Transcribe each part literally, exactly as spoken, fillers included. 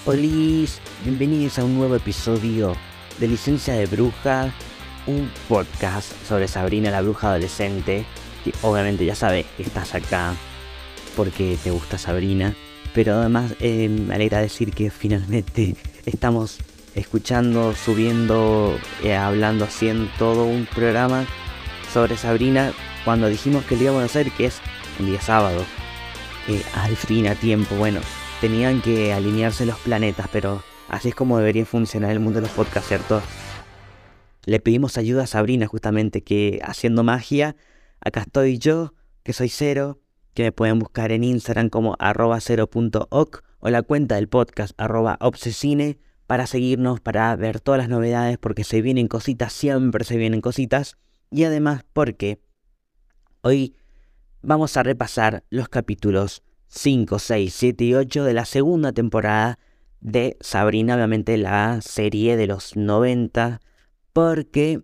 Olis, bienvenidos a un nuevo episodio de Licencia de Bruja, un podcast sobre Sabrina la bruja adolescente, que obviamente ya sabes que estás acá porque te gusta Sabrina, pero además eh, me alegra decir que finalmente estamos escuchando, subiendo, eh, hablando, haciendo todo un programa sobre Sabrina cuando dijimos que lo íbamos a hacer, que es un día sábado, eh, al fin a tiempo. Bueno, tenían que alinearse los planetas, pero así es como debería funcionar el mundo de los podcasts, ¿cierto? Le pedimos ayuda a Sabrina justamente, que haciendo magia, acá estoy yo, que soy Cero, que me pueden buscar en Instagram como arroba cero.oc o la cuenta del podcast arroba obsesine para seguirnos, para ver todas las novedades, porque se vienen cositas, siempre se vienen cositas, y además porque hoy vamos a repasar los capítulos cinco, seis, siete y ocho de la segunda temporada de Sabrina, obviamente la serie de los noventa, porque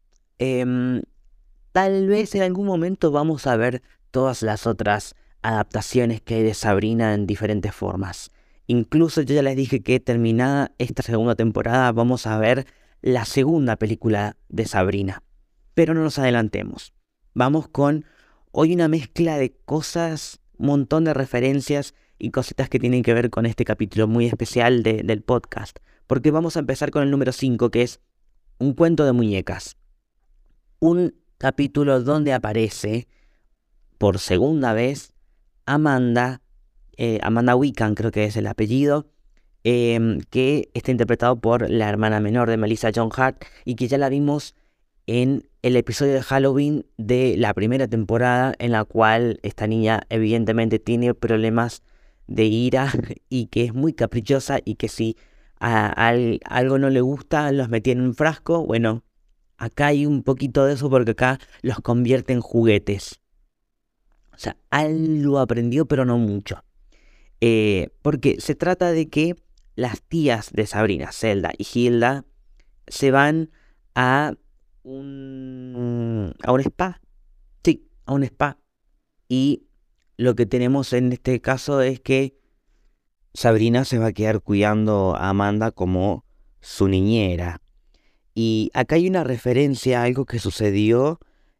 eh, tal vez en algún momento vamos a ver todas las otras adaptaciones que hay de Sabrina en diferentes formas. Incluso yo ya les dije que terminada esta segunda temporada vamos a ver la segunda película de Sabrina. Pero no nos adelantemos. Vamos con hoy una mezcla de cosas, un montón de referencias y cositas que tienen que ver con este capítulo muy especial de, del podcast. Porque vamos a empezar con el número cinco, que es un cuento de muñecas. Un capítulo donde aparece por segunda vez Amanda, eh, Amanda Wickham creo que es el apellido, eh, que está interpretado por la hermana menor de Melissa Joan Hart y que ya la vimos en el episodio de Halloween de la primera temporada, en la cual esta niña evidentemente tiene problemas de ira y que es muy caprichosa y que si a, a, a algo no le gusta los metí en un frasco. Bueno, acá hay un poquito de eso porque acá los convierte en juguetes. O sea, algo aprendió pero no mucho. Eh, porque se trata de que las tías de Sabrina, Zelda y Hilda, se van a un, a un spa. Sí, a un spa. Y lo que tenemos en este caso es que Sabrina se va a quedar cuidando a Amanda como su niñera. Y acá hay una referencia a algo que sucedió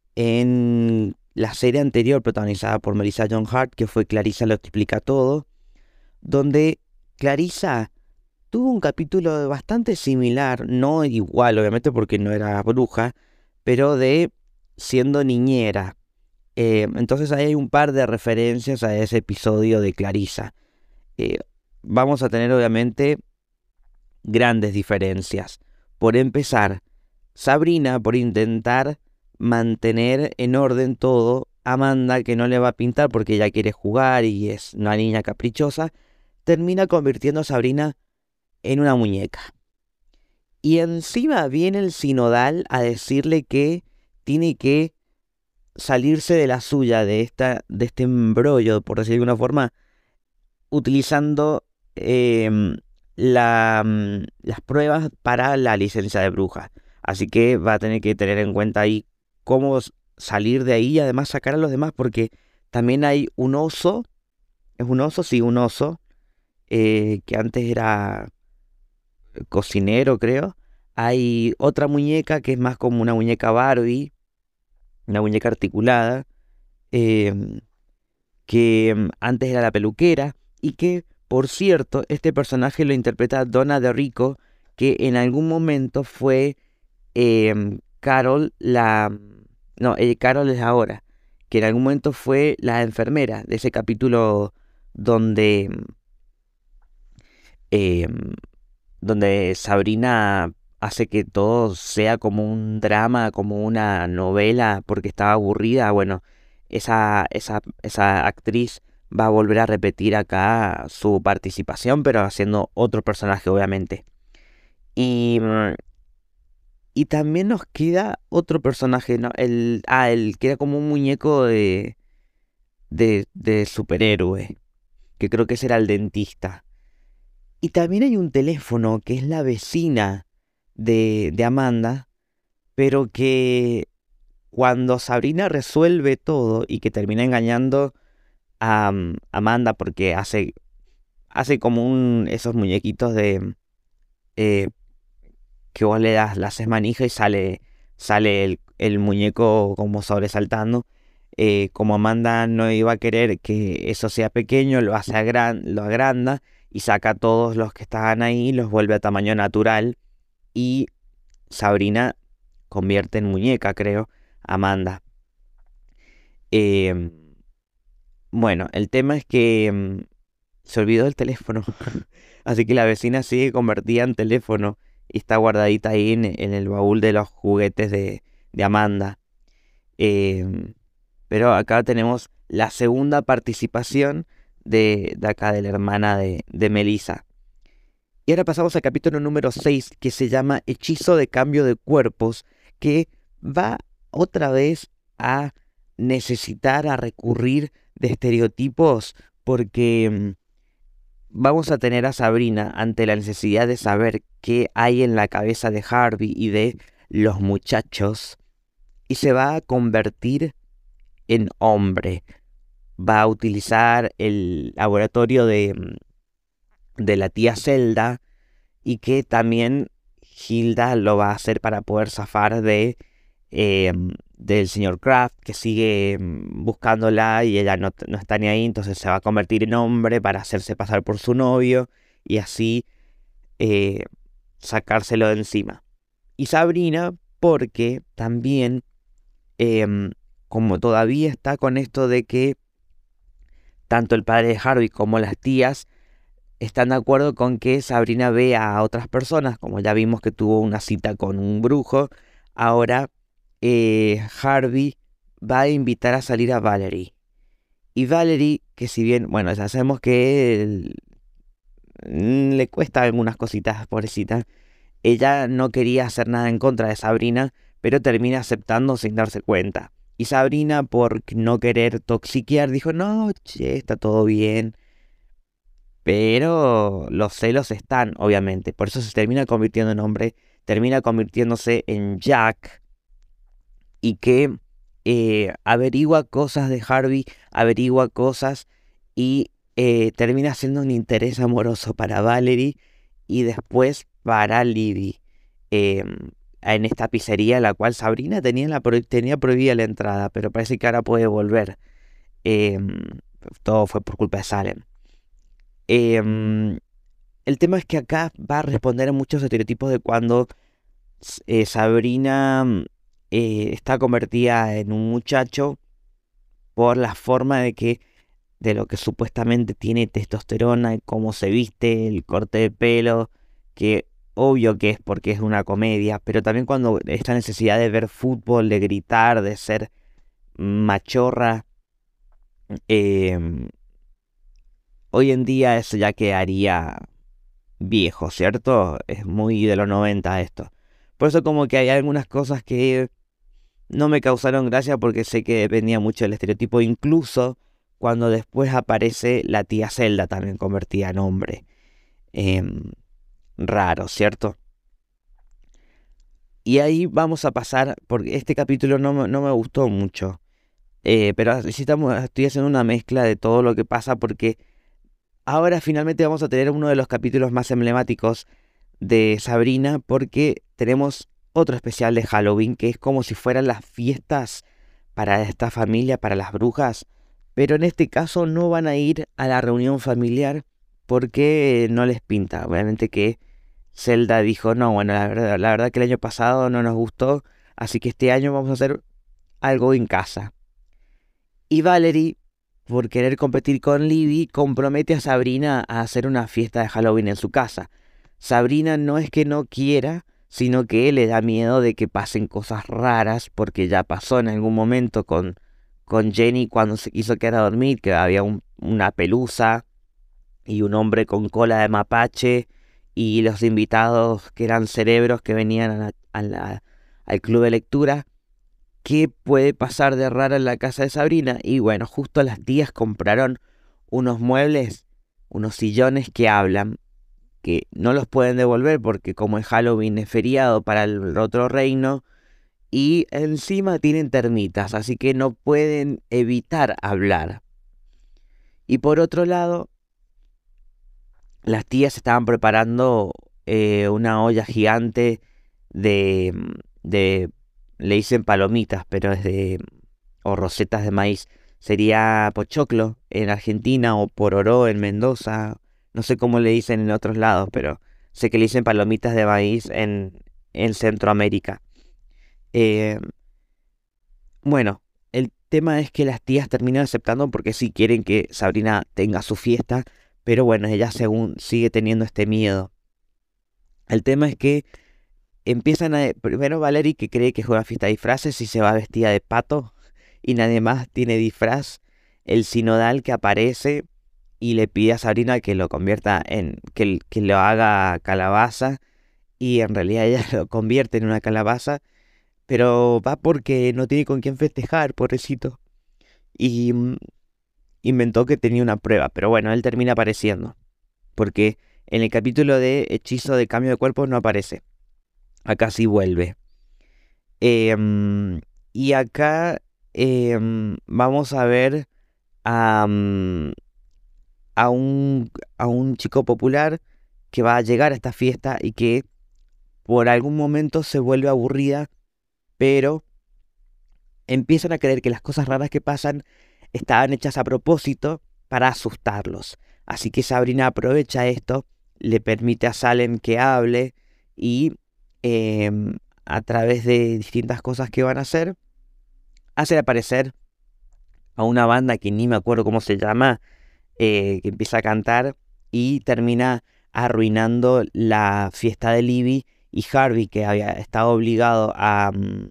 en la serie anterior protagonizada por Melissa Joan Hart, que fue Clarissa lo explica todo, donde Clarissa tuvo un capítulo bastante similar, no igual obviamente porque no era bruja, pero de siendo niñera. Eh, entonces ahí hay un par de referencias a ese episodio de Clarissa. Eh, vamos a tener obviamente grandes diferencias. Por empezar, Sabrina, por intentar mantener en orden todo, Amanda, que no le va a pintar porque ella quiere jugar y es una niña caprichosa, termina convirtiendo a Sabrina en una muñeca. Y encima viene el sinodal a decirle que tiene que salirse de la suya, de, esta, de este embrollo, por decirlo de alguna forma, utilizando eh, la, las pruebas para la licencia de bruja. Así que va a tener que tener en cuenta ahí cómo salir de ahí y además sacar a los demás, porque también hay un oso, es un oso, sí, un oso, eh, que antes era cocinero, creo. Hay otra muñeca que es más como una muñeca Barbie, una muñeca articulada, eh, que antes era la peluquera y que, por cierto, este personaje lo interpreta Donna De Rico, que en algún momento fue eh, Carol, la... No, eh, Carol es ahora, que en algún momento fue la enfermera de ese capítulo donde... Eh, donde Sabrina hace que todo sea como un drama, como una novela, porque estaba aburrida. Bueno, esa, esa, esa actriz va a volver a repetir acá su participación, pero haciendo otro personaje, obviamente. Y, y también nos queda otro personaje, ¿no? El, ah, el que era como un muñeco de, de, de superhéroe, que creo que ese era el dentista. Y también hay un teléfono que es la vecina de, de Amanda, pero que cuando Sabrina resuelve todo y que termina engañando a um, Amanda porque hace hace como un esos muñequitos de eh, que vos le das, le haces manija y sale, sale el, el muñeco como sobresaltando. Eh, como Amanda no iba a querer que eso sea pequeño, lo hace agran- lo agranda y saca a todos los que estaban ahí, los vuelve a tamaño natural y Sabrina convierte en muñeca, creo, a Amanda. Em, bueno, el tema es que em, se olvidó el teléfono, así que la vecina sigue convertida en teléfono y está guardadita ahí en, en el baúl de los juguetes de, de Amanda. Em, pero acá tenemos la segunda participación de, de acá de la hermana de, de Melissa. Y ahora pasamos al capítulo número seis, que se llama Hechizo de cambio de cuerpos, que va otra vez a necesitar, a recurrir de estereotipos, porque mm, vamos a tener a Sabrina ante la necesidad de saber qué hay en la cabeza de Harvey y de los muchachos, y se va a convertir en hombre. Va a utilizar el laboratorio de, mm, de la tía Zelda y que también Hilda lo va a hacer para poder zafar de eh, del señor Kraft, que sigue mm, buscándola y ella no, t- no está ni ahí, entonces se va a convertir en hombre para hacerse pasar por su novio y así eh, sacárselo de encima. Y Sabrina, porque también, em, como todavía está con esto de que tanto el padre de Harvey como las tías están de acuerdo con que Sabrina vea a otras personas, como ya vimos que tuvo una cita con un brujo, ahora eh, Harvey va a invitar a salir a Valerie. Y Valerie, que si bien, bueno, ya sabemos que el- mm, le cuesta algunas cositas, pobrecita, ella no quería hacer nada en contra de Sabrina, pero termina aceptando sin darse cuenta. Y Sabrina, por no querer toxiquear, dijo, no, che, está todo bien. Pero los celos están, obviamente. Por eso se termina convirtiendo en hombre, termina convirtiéndose en Jack y que eh, averigua cosas de Harvey, averigua cosas y eh, termina siendo un interés amoroso para Valerie y después para Libby. em, en esta pizzería en la cual Sabrina tenía, la pro- tenía prohibida la entrada, pero parece que ahora puede volver. Em, Todo fue por culpa de Salem. Em, el tema es que acá va a responder a muchos estereotipos de cuando eh, Sabrina mm, eh, está convertida en un muchacho por la forma de que de lo que supuestamente tiene testosterona, cómo se viste, el corte de pelo, que obvio que es porque es una comedia, pero también cuando esta necesidad de ver fútbol, de gritar, de ser machorra, em, hoy en día eso ya quedaría viejo, ¿cierto? Es muy de los noventa esto. Por eso como que hay algunas cosas que no me causaron gracia porque sé que dependía mucho del estereotipo, incluso cuando después aparece la tía Zelda también convertida en hombre. Em, Raro, ¿cierto? Y ahí vamos a pasar, porque este capítulo no me, no me gustó mucho. Eh, pero sí estamos, estoy haciendo una mezcla de todo lo que pasa porque ahora finalmente vamos a tener uno de los capítulos más emblemáticos de Sabrina porque tenemos otro especial de Halloween que es como si fueran las fiestas para esta familia, para las brujas, pero en este caso no van a ir a la reunión familiar porque no les pinta. Obviamente que Zelda dijo, no, bueno, la verdad, la verdad que el año pasado no nos gustó, así que este año vamos a hacer algo en casa. Y Valerie, por querer competir con Libby, compromete a Sabrina a hacer una fiesta de Halloween en su casa. Sabrina no es que no quiera, sino que le da miedo de que pasen cosas raras, porque ya pasó en algún momento con, con Jenny cuando se quiso quedar a dormir, que había un- una pelusa y un hombre con cola de mapache, y los invitados que eran cerebros que venían a la- a la- al club de lectura. ¿Qué puede pasar de raro en la casa de Sabrina? Y bueno, justo las tías compraron unos muebles, unos sillones que hablan, que no los pueden devolver porque como es Halloween es feriado para el otro reino y encima tienen termitas, así que no pueden evitar hablar. Y por otro lado, las tías estaban preparando eh, una olla gigante de, de, le dicen palomitas, pero es de, o rosetas de maíz. Sería pochoclo en Argentina o pororó en Mendoza. No sé cómo le dicen en otros lados, pero sé que le dicen palomitas de maíz en, en Centroamérica. Eh, bueno, el tema es que las tías terminan aceptando porque sí quieren que Sabrina tenga su fiesta, pero bueno, ella según sigue teniendo este miedo. El tema es que empiezan a... Primero Valerie, que cree que es una fiesta de disfraces y se va vestida de pato y nadie más tiene disfraz. El sinodal que aparece y le pide a Sabrina que lo convierta en... que, que lo haga calabaza y en realidad ella lo convierte en una calabaza, pero va porque no tiene con quién festejar, pobrecito. Y mm, inventó que tenía una prueba, pero bueno, él termina apareciendo, porque en el capítulo de hechizo de cambio de cuerpo no aparece. Acá sí vuelve. Em, y acá em, vamos a ver a, mm, a un, a un chico popular que va a llegar a esta fiesta y que por algún momento se vuelve aburrida, pero empiezan a creer que las cosas raras que pasan estaban hechas a propósito para asustarlos. Así que Sabrina aprovecha esto, le permite a Salem que hable y em, a través de distintas cosas que van a hacer, hace aparecer a una banda que ni me acuerdo cómo se llama, eh, que empieza a cantar y termina arruinando la fiesta de Libby y Harvey, que había estado obligado a, mm,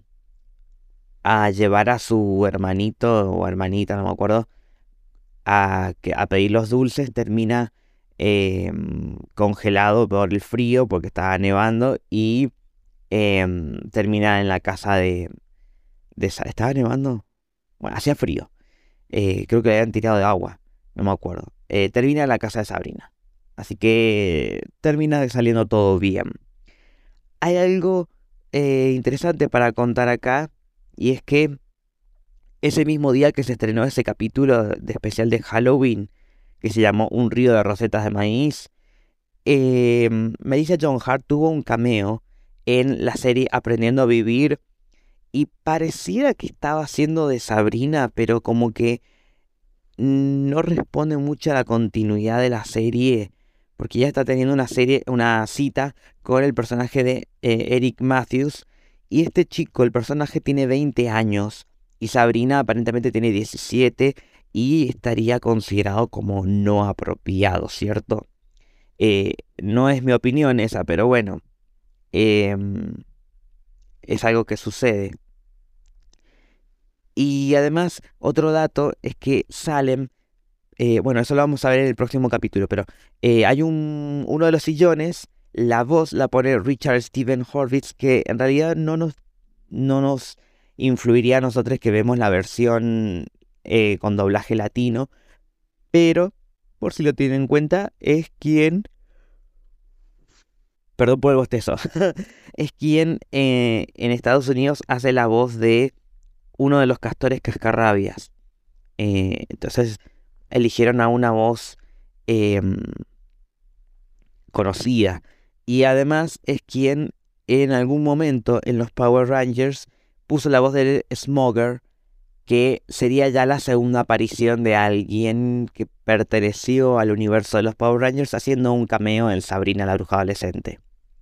a llevar a su hermanito o hermanita, no me acuerdo, a, que- a pedir los dulces, termina em, congelado por el frío porque estaba nevando y em, termina en la casa de, de... Sa- ¿Estaba nevando? Bueno, hacía frío. Eh, creo que le habían tirado de agua, no me acuerdo. Eh, termina en la casa de Sabrina. Así que termina saliendo todo bien. Hay algo eh, interesante para contar acá, y es que ese mismo día que se estrenó ese capítulo de especial de Halloween, que se llamó Un río de rosetas de maíz, eh, Melissa Joan Hart tuvo un cameo en la serie Aprendiendo a Vivir, y pareciera que estaba haciendo de Sabrina, pero como que no responde mucho a la continuidad de la serie, porque ya está teniendo una serie, una cita con el personaje de eh, Eric Matthews, y este chico, el personaje tiene veinte años, y Sabrina aparentemente tiene diecisiete, y estaría considerado como no apropiado, ¿cierto? Eh, no es mi opinión esa, pero bueno, em, es algo que sucede. Y además, otro dato es que Salem, Eh, bueno, eso lo vamos a ver en el próximo capítulo, pero eh, hay un, uno de los sillones, la voz la pone Richard Steven Horvitz, que en realidad no nos, no nos influiría a nosotros que vemos la versión eh, con doblaje latino, pero por si lo tienen en cuenta, es quien, perdón por el bostezo, es quien eh, en Estados Unidos hace la voz de uno de los castores cascarrabias. Eh, entonces eligieron a una voz em, conocida. Y además es quien en algún momento en los Power Rangers puso la voz de Smoger, que sería ya la segunda aparición de alguien que perteneció al universo de los Power Rangers haciendo un cameo en Sabrina la Bruja Adolescente.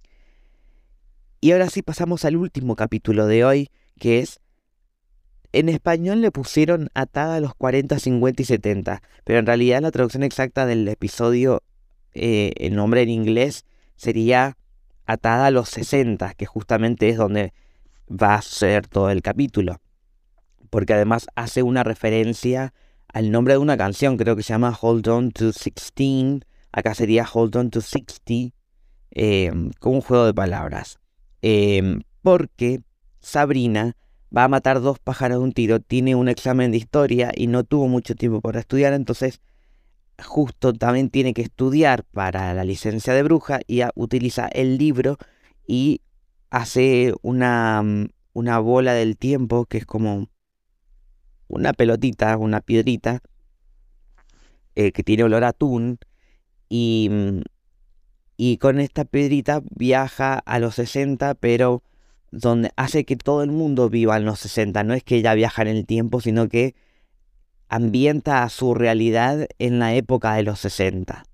Y ahora sí pasamos al último capítulo de hoy, que es... En español le pusieron Atada a los cuarenta, cincuenta y setenta, pero en realidad la traducción exacta del episodio, eh, el nombre en inglés, sería Atada a los sesenta, que justamente es donde va a ser todo el capítulo. Porque además hace una referencia al nombre de una canción, creo que se llama Hold On to sixteen, acá sería Hold On to sixty, eh, con un juego de palabras. Eh, porque Sabrina va a matar dos pájaros de un tiro, tiene un examen de historia y no tuvo mucho tiempo para estudiar, entonces justo también tiene que estudiar para la licencia de bruja y a- utiliza el libro y hace una, mm, una bola del tiempo que es como una pelotita, una piedrita, eh, que tiene olor a atún y, mm, y con esta piedrita viaja a los sesenta, pero donde hace que todo el mundo viva en los sesenta. No es que ella viaja en el tiempo, sino que ambienta a su realidad en la época de los sesenta.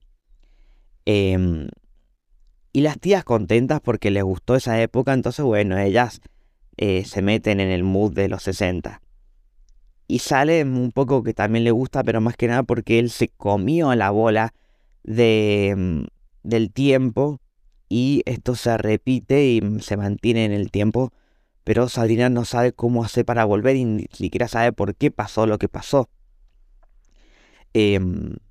Eh, y las tías contentas porque les gustó esa época, entonces bueno, ellas eh, se meten en el mood de los sesenta. Y sale un poco que también le gusta, pero más que nada porque él se comió la bola de, del tiempo, y esto se repite y se mantiene en el tiempo, pero Sabrina no sabe cómo hacer para volver y ni siquiera sabe por qué pasó lo que pasó. Eh,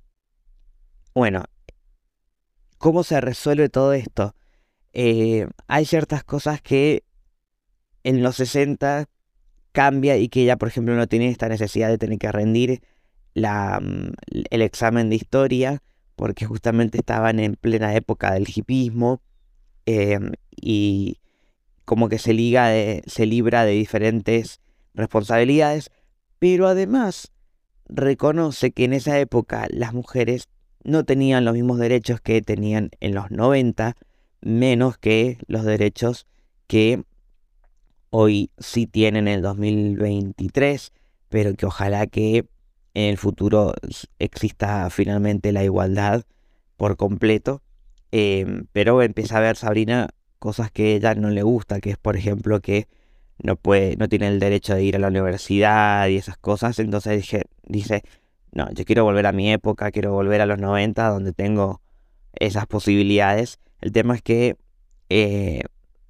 bueno, ¿cómo se resuelve todo esto? Eh, hay ciertas cosas que en los sesenta cambia y que ella, por ejemplo, no tiene esta necesidad de tener que rendir la, el examen de historia, porque justamente estaban en plena época del hipismo, eh, y como que se, liga de, se libra de diferentes responsabilidades, pero además reconoce que en esa época las mujeres no tenían los mismos derechos que tenían en los noventa, menos que los derechos que hoy sí tienen en el dos mil veintitrés, pero que ojalá que en el futuro exista finalmente la igualdad por completo. Eh, pero empieza a ver Sabrina cosas que a ella no le gusta, que es por ejemplo que no puede, no tiene el derecho de ir a la universidad y esas cosas. Entonces dije, dice, no, yo quiero volver a mi época, quiero volver a los noventa donde tengo esas posibilidades. El tema es que eh,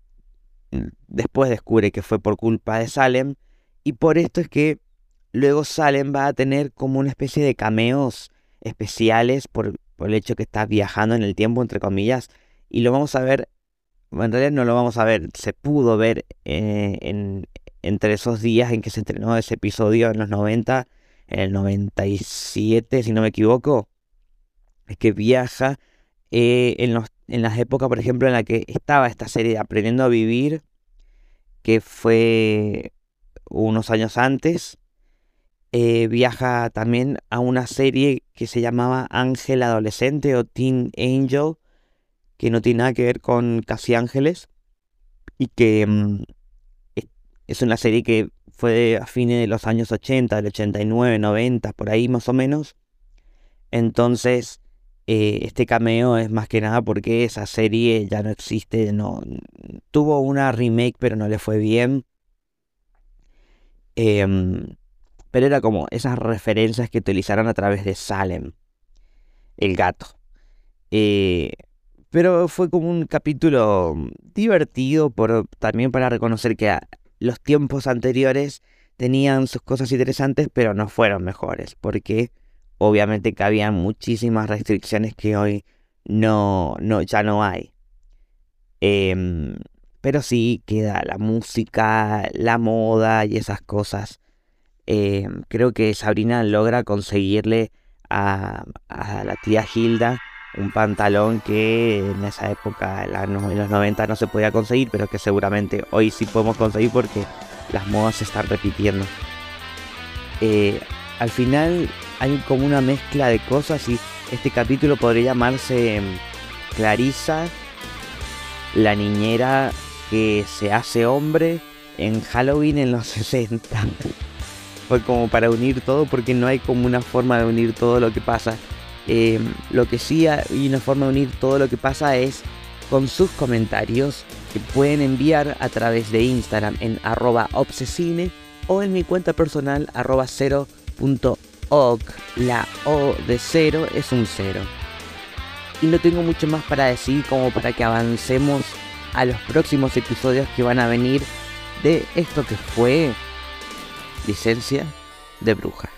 después descubre que fue por culpa de Salem, y por esto es que luego Salem va a tener como una especie de cameos especiales por, por el hecho que está viajando en el tiempo, entre comillas, y lo vamos a ver, en realidad no lo vamos a ver, se pudo ver eh, en, entre esos días en que se estrenó ese episodio en los noventa, en el noventa y siete si no me equivoco, es que viaja eh, en, los, en las épocas, por ejemplo, en la que estaba esta serie de Aprendiendo a Vivir, que fue unos años antes. Eh, viaja también a una serie que se llamaba Ángel Adolescente o Teen Angel, que no tiene nada que ver con Casi Ángeles, y que mm, es, es una serie que fue a fines de los años ochenta, del ochenta y nueve, noventa, por ahí más o menos. Entonces, eh, este cameo es más que nada porque esa serie ya no existe, no, tuvo una remake pero no le fue bien. Eh, pero era como esas referencias que utilizaron a través de Salem, el gato. Eh, pero fue como un capítulo divertido, por, también para reconocer que a, los tiempos anteriores tenían sus cosas interesantes, pero no fueron mejores, porque obviamente que había muchísimas restricciones que hoy no, no, ya no hay. Eh, pero sí queda la música, la moda y esas cosas. Eh, creo que Sabrina logra conseguirle a, a la tía Hilda un pantalón que en esa época, en, la, en los noventa, no se podía conseguir, pero que seguramente hoy sí podemos conseguir porque las modas se están repitiendo. Eh, al final hay como una mezcla de cosas, y este capítulo podría llamarse Clarissa, la niñera que se hace hombre en Halloween en los sesenta. Fue como para unir todo, porque no hay como una forma de unir todo lo que pasa. Eh, lo que sí hay una forma de unir todo lo que pasa es con sus comentarios, que pueden enviar a través de Instagram en arroba obsesine o en mi cuenta personal arroba cero punto og. La O de cero es un cero. Y no tengo mucho más para decir como para que avancemos a los próximos episodios que van a venir de esto que fue Licencia de Bruja.